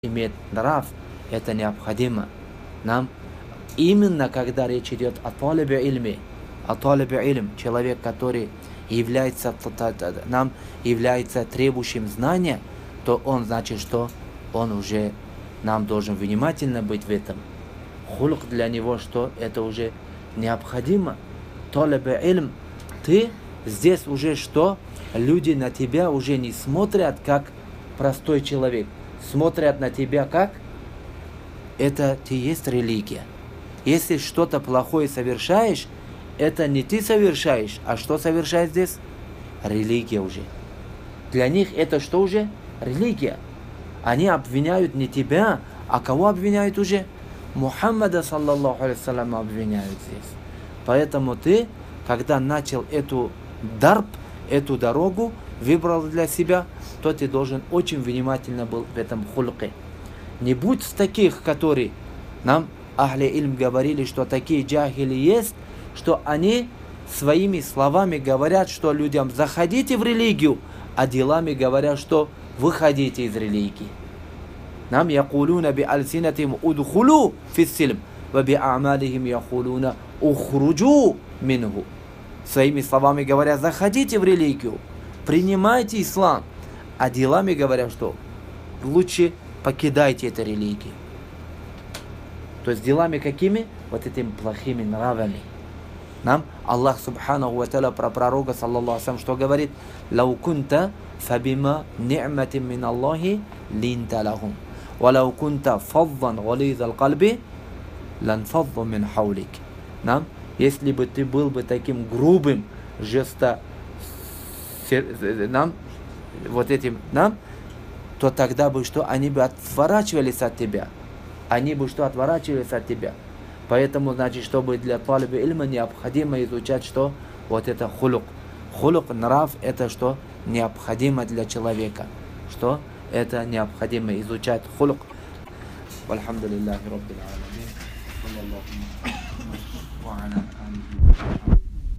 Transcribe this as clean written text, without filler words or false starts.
иметь нрав, это необходимо нам. Именно когда речь идет о талибе ильме, человек, который является требующим знания, то он значит, что он уже нам должен внимательно быть в этом. Хулк для него, что это уже необходимо. Талибе ильм, ты здесь уже что? Люди на тебя уже не смотрят как простой человек, смотрят на тебя как это ты есть религия. Если что-то плохое совершаешь, это не ты совершаешь, а что совершает здесь? Религия уже. Для них это что уже? Религия. Они обвиняют не тебя, а кого обвиняют уже? Мухаммада, саллаллаху алейхи вассалям, обвиняют здесь. Поэтому ты, когда начал эту дорогу, выбрал для себя, то ты должен очень внимательно был в этом хулке. Не будь с таких, которые нам ахли ильм говорили, что такие джахили есть, что они своими словами говорят, что людям заходите в религию, а делами говорят, что выходите из религии. Нам якулуна би альсинатим удхулу фиссилм, ва би а'малихим якулуна ухруджу минху. Своими словами говорят, заходите в религию, принимайте ислам, а делами говорят, что лучше покидайте эту религию. То есть делами какими? Вот этими плохими нравами. Нам Аллах субханаху ва та'аля про пророка саллаллаху алейхи ва саллям что говорит? Лау кунта фабима ни'матин мин Аллахи линта лахум. Ва лау кунта фаддан гализал кальби ланфадду мин хаулик. Нам, если бы ты был бы таким грубым, то тогда бы что? Они бы отворачивались от тебя. Поэтому, значит, чтобы для талиба ильма необходимо изучать что? Вот это хулук. Хулук, нрав, это что? Необходимо для человека. Что? Это необходимо изучать хулук. Вальхамдулиллахи раббил аламин.